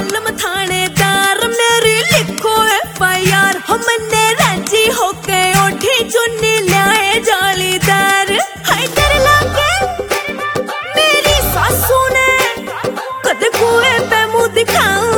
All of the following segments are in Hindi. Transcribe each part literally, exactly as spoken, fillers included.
मालूम थानेदार मेरी लिखो एफ आई आर हमने राजी होके ओठी चुन्नी लाए जालीदार। हाय डर लागे मेरी सासू ने कद कुएं पे मुंह दिखाऊं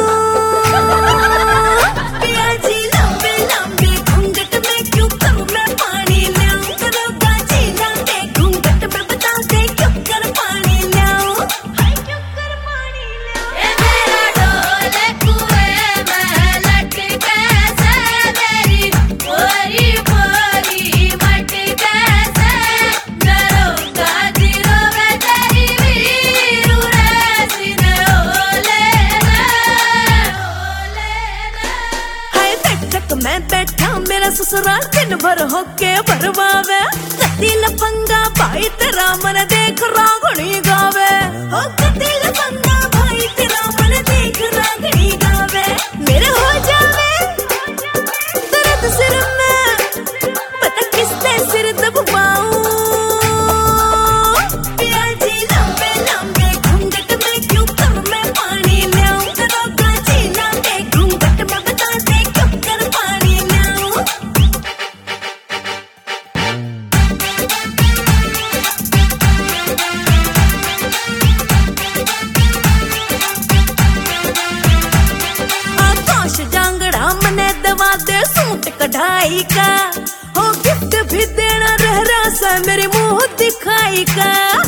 मैं बैठा मेरा ससुराल दिन भर होके भरवावे कति लफंगा भाई तेरा मन देख रागणी गावे हो कति लफंगा भाई तेरा मन देख रागणी गावे मेरे हो जावे दर्द सिर में पता किससे सिर दबवाऊं पियाजी लंबे लंबे घूंघट में क्यों कर मैं पानी लाऊं दरोगा जी लंबे घूंघट में बता दे क्यों कर जांगड़ा मने दवा दे सूट कढ़ाई का हो गिफ्ट भी देना रह रहा सा मेरे मुंह दिखाई का।